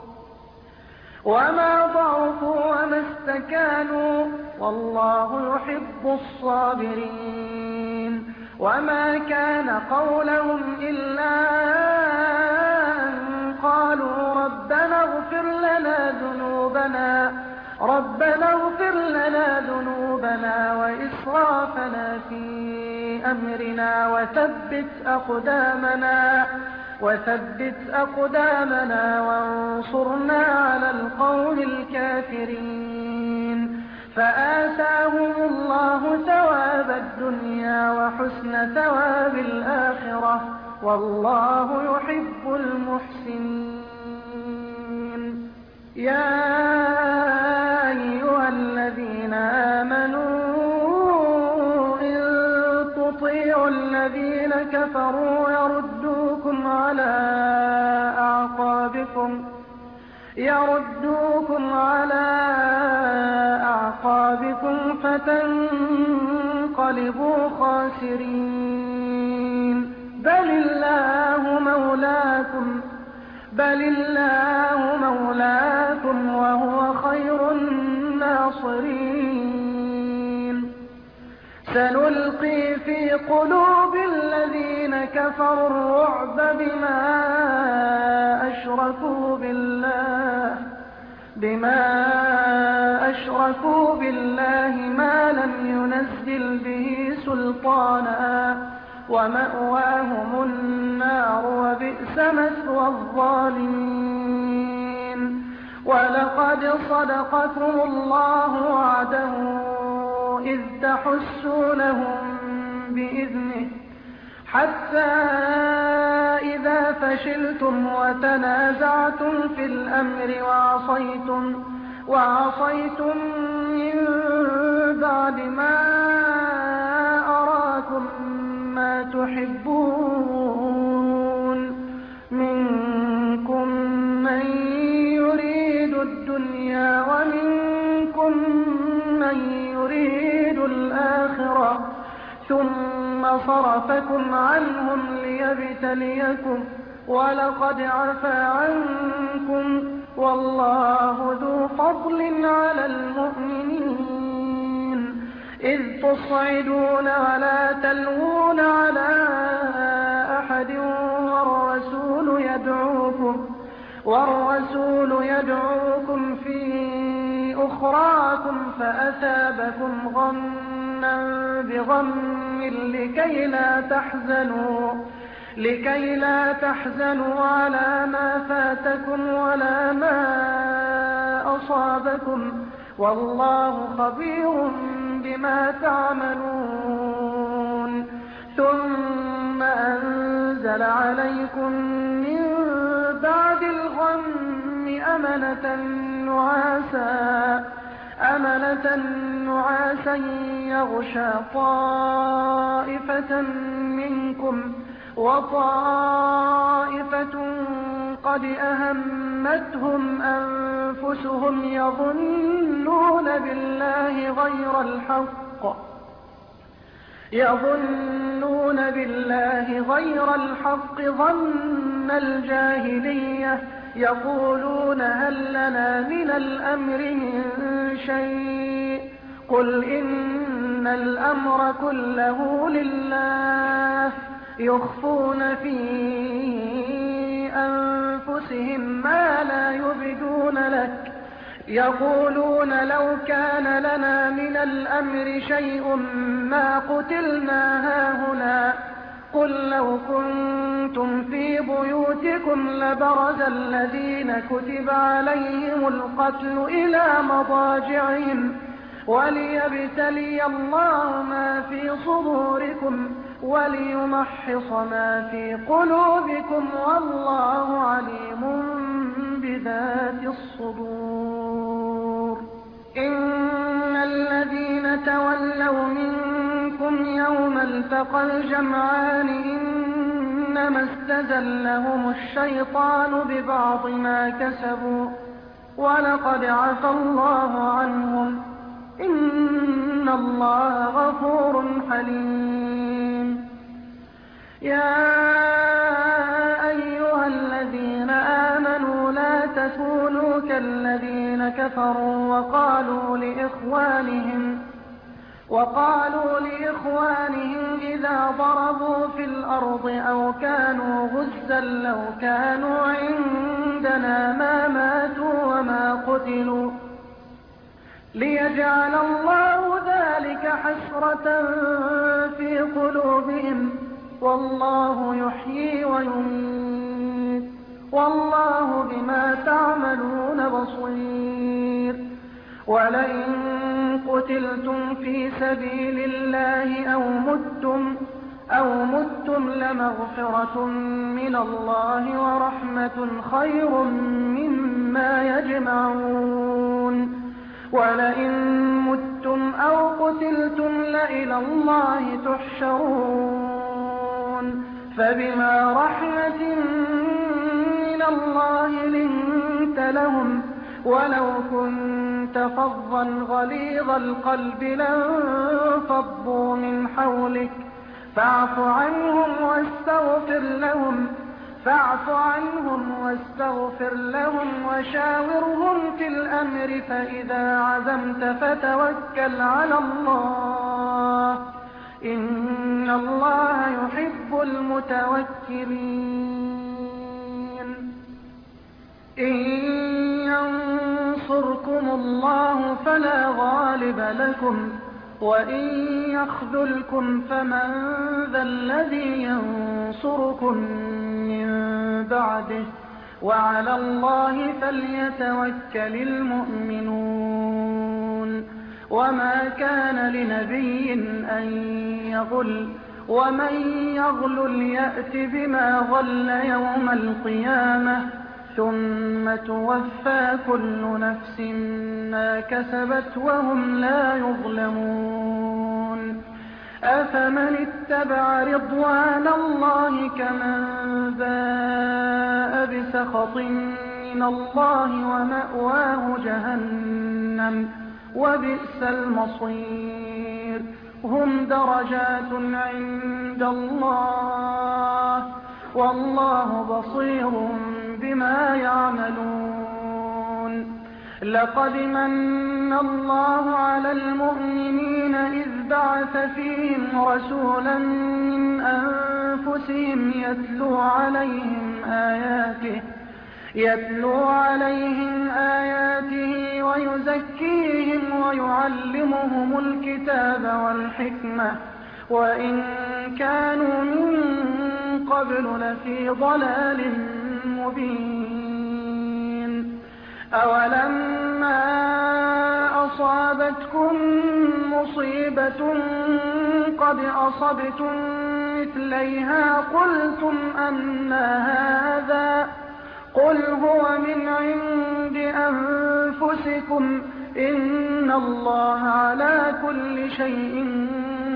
وما ضعفوا وما استكانوا والله يحب الصابرين وما كان قولهم إلا أن قالوا ربنا اغفر لنا ذنوبنا ربنا اغفر لنا ذنوبنا وإسرافنا في أمرنا وثبت أقدامنا وثبت أقدامنا وانصرنا على القوم الكافرين فآتاهم الله ثواب الدنيا وحسن ثواب الآخرة والله يحب المحسنين يا أيها الذين آمنوا إن تطيعوا الذين كفروا يردوكم على أعقابكم يردوكم على أعقابكم فتنقلبوا خاسرين بل الله مولاكم بل الله مولاكم وهو خير الناصرين سنلقي في قلوب الذين كفروا الرعب بما أشركوا بالله بما أشركوا بالله ما لم ينزل به سلطانا ومأواهم النار وبئس مثوى الظالمين ولقد صدقكم الله وعده إذ تحسونهم بإذنه حتى إذا فشلتم وتنازعتم في الأمر وعصيتم وعصيتم من بعد ما أراكم ما تحبون منكم من يريد الدنيا ومنكم من يريد الآخرة ثم صرفكم عنهم ليبتليكم ولقد عفا عنكم والله ذو فضل على المؤمنين إذ تصعدون ولا تلوون على أحد والرسول يدعوكم والرسول يدعوكم في أخراكم فأثابكم غما بغم لكي لا تحزنوا لكي لا تحزنوا على ما فاتكم ولا ما أصابكم والله خبير بما تعملون ثم أنزل عليكم من بعد الغم أمنة نعاسا أمنة نعاسا يغشى طائفة منكم وطائفة قد أهمتهم أنفسهم يظنون بالله غير الحق يظنون بالله غير الحق ظن أيام الجاهلية يقولون هل لنا من الأمر من شيء قل إن الأمر كله لله يخفون في أنفسهم ما لا يبدون لك يقولون لو كان لنا من الأمر شيء ما قتلنا هاهنا قل لو كنتم في بيوتكم لبرز الذين كتب عليهم القتل إلى مضاجعهم وليبتلي الله ما في صدوركم وليمحص ما في قلوبكم والله عليم بذات الصدور. إن الذين تولوا منكم يوم التقى الجمعان إنما استزلهم الشيطان ببعض ما كسبوا ولقد عفى الله عنهم إن الله غفور حليم. يا أيها الذين آمنوا لا تكونوا كالذين كفروا وقالوا لإخوانهم وقالوا لإخوانهم إذا ضربوا في الأرض أو كانوا غزا لو كانوا عندنا ما ماتوا وما قتلوا ليجعل الله ذلك حسرة في قلوبهم والله يحيي ويميت والله بما تعملون بصير. ولئن قتلتم في سبيل الله أو متم أو متم لمغفرة من الله ورحمة خير مما يجمعون. ولئن متم أو قتلتم لإلى الله تحشرون. فبما رحمة من الله لنت لهم ولو كنت فظا غليظ القلب لانفضوا من حولك فاعف عنهم واستغفر لهم فاعف عنهم واستغفر لهم وشاورهم في الأمر فإذا عزمت فتوكل على الله إن الله يحب المتوكلين. إن ينصركم الله فلا غالب لكم وإن يخذلكم فمن ذا الذي ينصركم من بعده وعلى الله فليتوكل المؤمنون. وما كان لنبي أن يغل ومن يغلل يأت بما غل يوم القيامة ثم توفى كل نفس ما كسبت وهم لا يظلمون. أفمن اتبع رضوان الله كمن باء بسخط من الله ومأواه جهنم وبئس المصير. هم درجات عند الله والله بصير بما يعملون. لقد من الله على المؤمنين إذ بعث فيهم رسولا من أنفسهم يتلو عليهم آياته يتلو عليهم آياته ويزكيهم ويعلمهم الكتاب والحكمة وإن كانوا من قبل لفي ضلال مبين. أولما أصابتكم مصيبة قد أصبتم مثليها قلتم أنى هذا قل هو من عند أنفسكم إن الله على كل شيء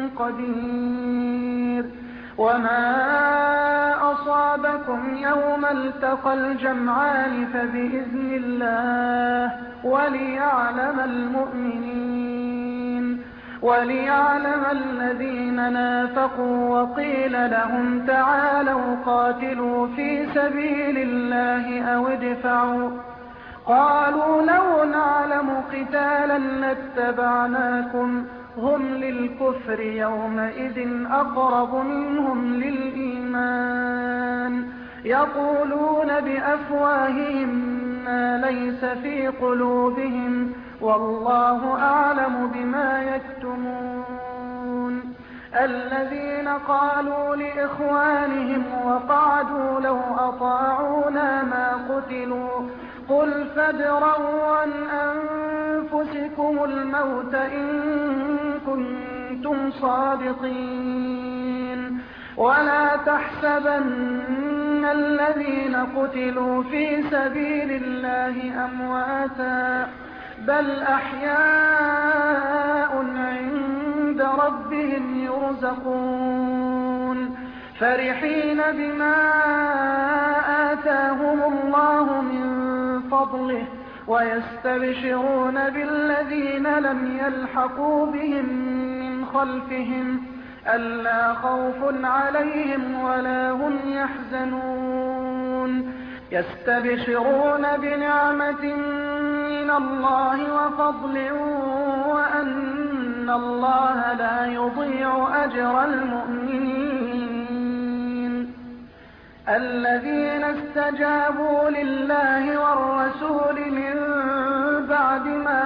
قدير. وما أصابكم يوم التقى الجمعان فبإذن الله وليعلم المؤمنين. وليعلم الذين نافقوا وقيل لهم تعالوا قاتلوا في سبيل الله أو ادفعوا قالوا لو نعلم قتالا لاتبعناكم هم للكفر يومئذ أقرب منهم للإيمان يقولون بأفواههم ما ليس في قلوبهم والله أعلم بما يكتمون الذين قالوا لإخوانهم وقعدوا لو أطاعونا ما قتلوا قل فادرءوا عن أنفسكم الموت إن كنتم صادقين ولا تحسبن الذين قتلوا في سبيل الله أمواتا بل أحياء عند ربهم يرزقون فرحين بما آتاهم الله من فضله ويستبشرون بالذين لم يلحقوا بهم من خلفهم ألا خوف عليهم ولا هم يحزنون يستبشرون بنعمة من الله وفضل وأن الله لا يضيع أجر المؤمنين الذين استجابوا لله والرسول من بعد ما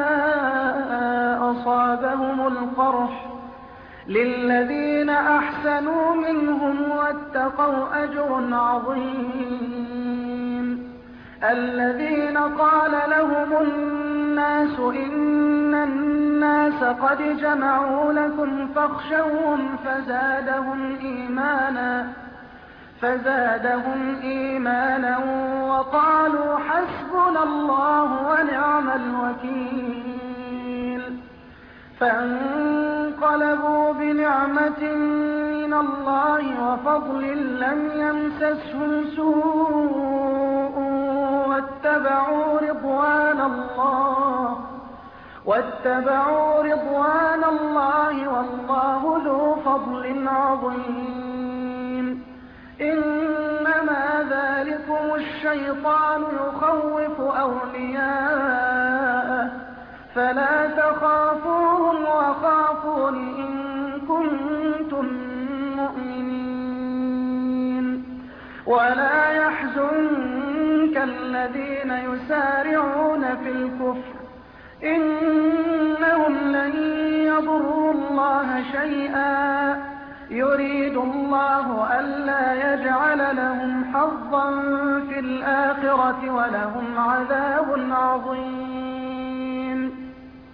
أصابهم القرح للذين أحسنوا منهم واتقوا أجر عظيم الذين قال لهم الناس إن الناس قد جمعوا لكم فاخشوهم فزادهم إيمانا فزادهم إيمانا وقالوا حسبنا الله ونعم الوكيل فانقلبوا بنعمة من الله وفضل لم يمسسهم سوء واتبعوا رضوان الله واتبعوا رضوان الله والله ذو فضل عظيم إنما ذلكم الشيطان يخوف أولياءه فلا تخافوهم وخافون إن كنتم مؤمنين ولا يحزنك الذين يسارعون في الكفر إنهم لن يضروا الله شيئا يريد الله ألا يجعل لهم حظا في الآخرة ولهم عذاب عظيم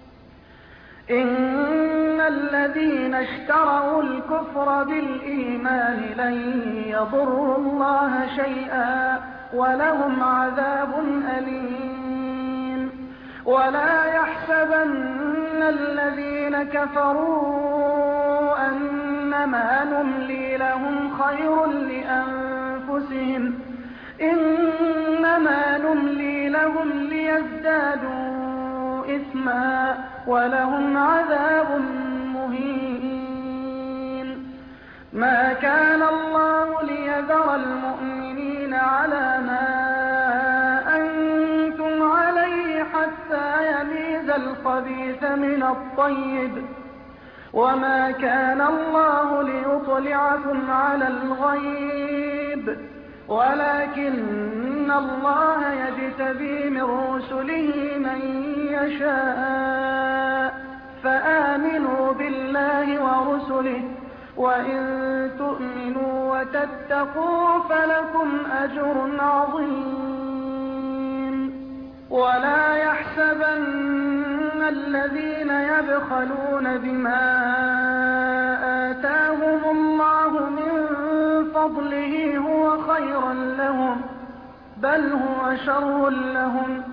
إن الذين اشتروا الكفر بالإيمان لن يضروا الله شيئا ولهم عذاب أليم ولا يحسبن الذين كفروا أنما نملي لهم خير لأنفسهم إنما نملي لهم ليزدادوا إثما ولهم عذاب مهين ما كان الله ليذر المؤمنين على ما أنتم عليه حتى يميز الخبيث من الطيب وما كان الله ليطلعكم على الغيب ولكن الله يجتبي من رسله من يشاء فآمنوا بالله ورسله وإن تؤمنوا وتتقوا فلكم أجر عظيم ولا يحسبن الذين يبخلون بما آتاهم الله من فضله هو خيرا لهم بل هو شر لهم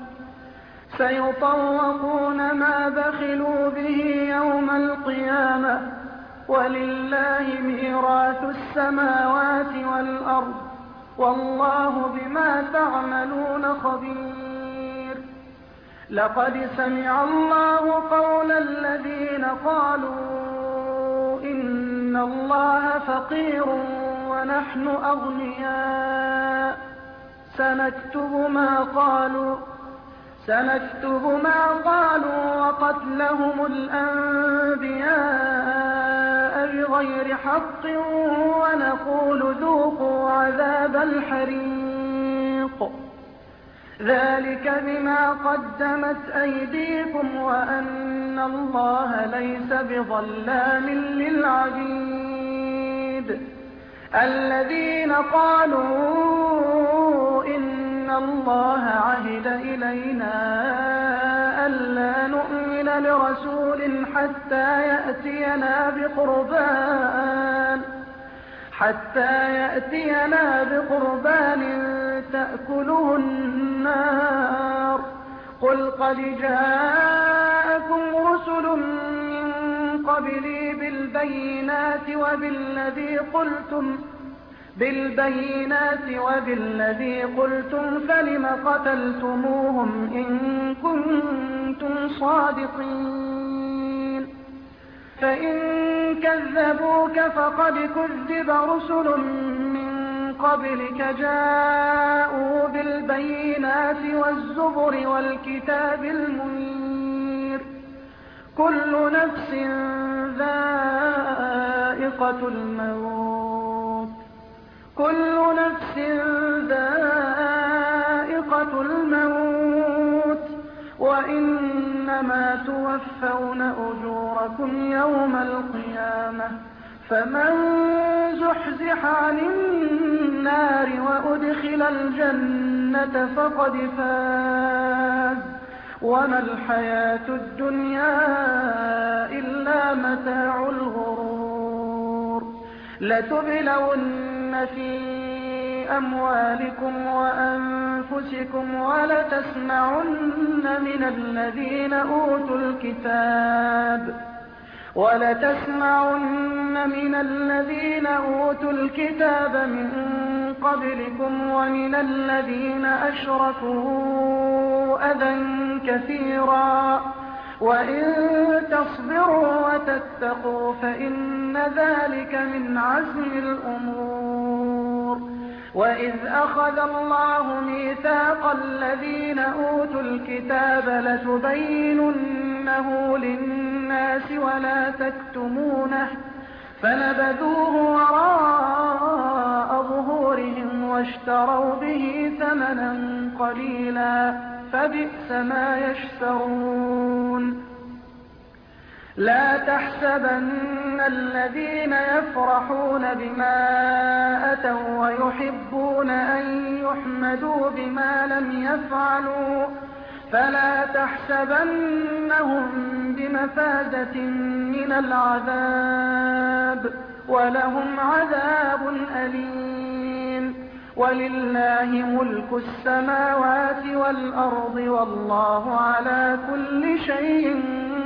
سيطوقون ما بخلوا به يوم القيامة ولله ميراث السماوات والأرض والله بما تعملون خبير لقد سمع الله قول الذين قالوا إن الله فقير ونحن أغنياء سنكتب ما قالوا سنكتب ما قالوا وقتلهم الأنبياء بغير حق ونقول ذوقوا عذاب الحريق ذلك بما قدمت أيديكم وأن الله ليس بظلام للعبيد الذين قالوا إن الله عهد إلينا ألا نؤمن لرسول حتى يأتينا بقربان حتى يأتينا بقربان تأكله النار قل قد جاءكم رسل من قبلي بالبينات وبالذي قلتم بالبينات وبالذي قلتم فلم قتلتموهم إن كنتم صادقين فإن كذبوك فقد كذب رسل من قبلك جاءوا بالبينات والزبر والكتاب المنير كل نفس ذائقة الموت كل نفس ذائقة الموت وإنما توفون أجوركم يوم القيامة فمن زحزح عن النار وأدخل الجنة فقد فاز وما الحياة الدنيا إلا متاع الغرور لتبلون في أموالكم وأنفسكم ولتسمعن من الذين أوتوا الكتاب ولتسمعن من الذين أوتوا الكتاب من قبلكم ومن الذين أشركوا أذى كثيرا وإن تصبروا وتتقوا فإن ذلك من عزم الأمور وإذ أخذ الله ميثاق الذين أوتوا الكتاب لتبيننه للناس ولا تكتمونه فنبذوه وراء ظهورهم واشتروا به ثمنا قليلا فبئس ما يشترون لا تحسبن الذين يفرحون بما أتوا ويحبون أن يحمدوا بما لم يفعلوا فلا تحسبنهم بمفازة من العذاب ولهم عذاب أليم ولله ملك السماوات والأرض والله على كل شيء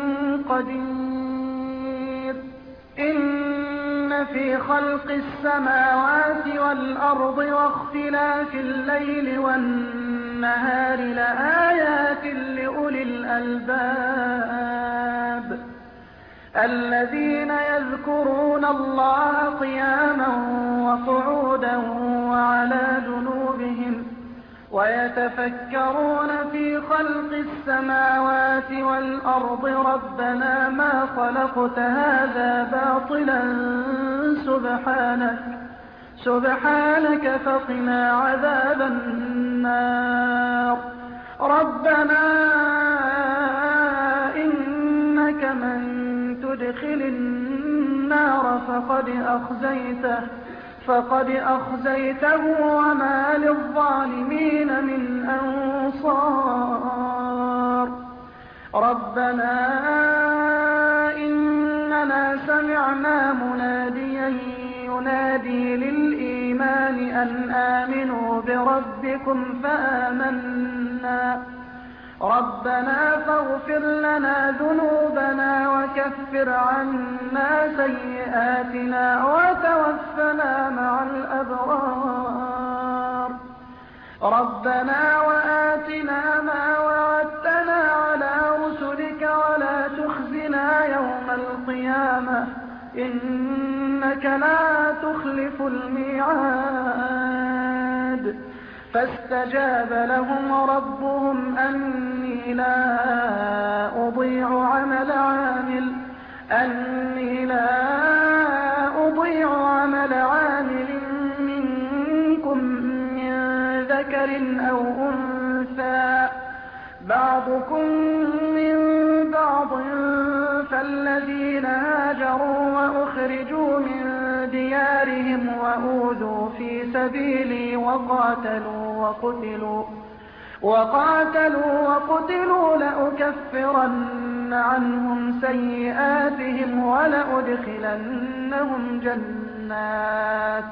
قدير إن في خلق السماوات والأرض واختلاف الليل والنهار لآيات لأولي الألباب الذين يذكرون الله قياما وقعودا وعلى جنوبهم ويتفكرون في خلق السماوات والأرض ربنا ما خلقت هذا باطلا سبحانك سبحانك فقنا عذاب النار ربنا إنك من تدخل النار فقد أخزيته فقد أخزيته وما للظالمين من أنصار ربنا إننا سمعنا مناديا ينادي للإيمان أن آمنوا بربكم فآمنا ربنا فاغفر لنا ذنوبنا وكفر عنا سيئاتنا وتوفنا مع الأبرار ربنا وآتنا ما وعدتنا القيامة إنك لا تخلف الميعاد فاستجاب لهم ربهم أني لا أضيع عمل عامل أني لا أضيع عمل عامل منكم من ذكر أو أنثى بعضكم من بعض فالذين هاجروا وأخرجوا من ديارهم وأوذوا في سبيلي وقاتلوا وقتلوا وقاتلوا وقتلوا لأكفرن عنهم سيئاتهم ولأدخلنهم جنات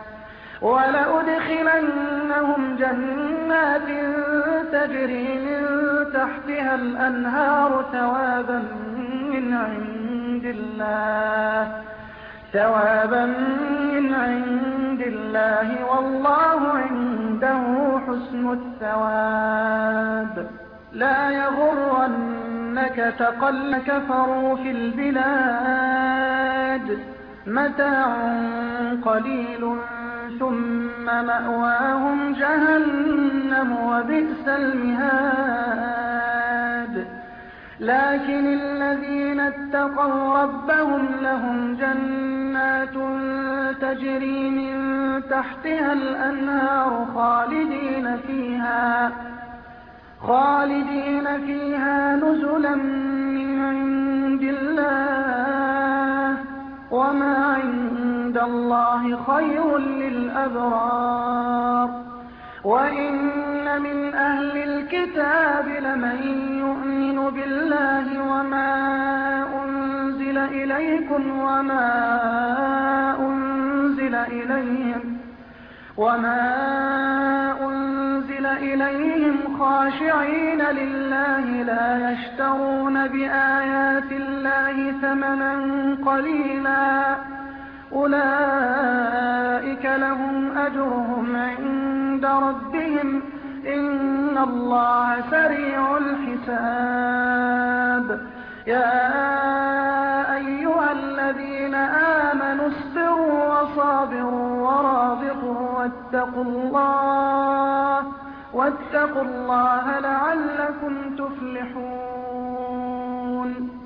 ولأدخلنهم جنات تجري من تحتها الأنهار ثوابا من عند الله ثوابا من عند الله والله عنده حسن الثواب لا يغرنك تقلب كفروا في البلاد متاع قليل ثم مأواهم جهنم وبئس المهاد لكن الذين اتقوا ربهم لهم جنات تجري من تحتها الأنهار خالدين فيها خالدين فيها نزلا من عند الله وما عند الله خير للأبرار وإن من أهل الكتاب لمن يؤمن بالله وما أنزل إليكم وما أنزل إليهم وما أنزل إليهم خاشعين لله لا يشترون بآيات الله ثمنا قليلا أولئك لهم أجرهم عند ربهم إن الله سريع الحساب يا أيها الذين آمنوا اصبروا وصابروا ورابطوا واتقوا الله واتقوا الله لعلكم تفلحون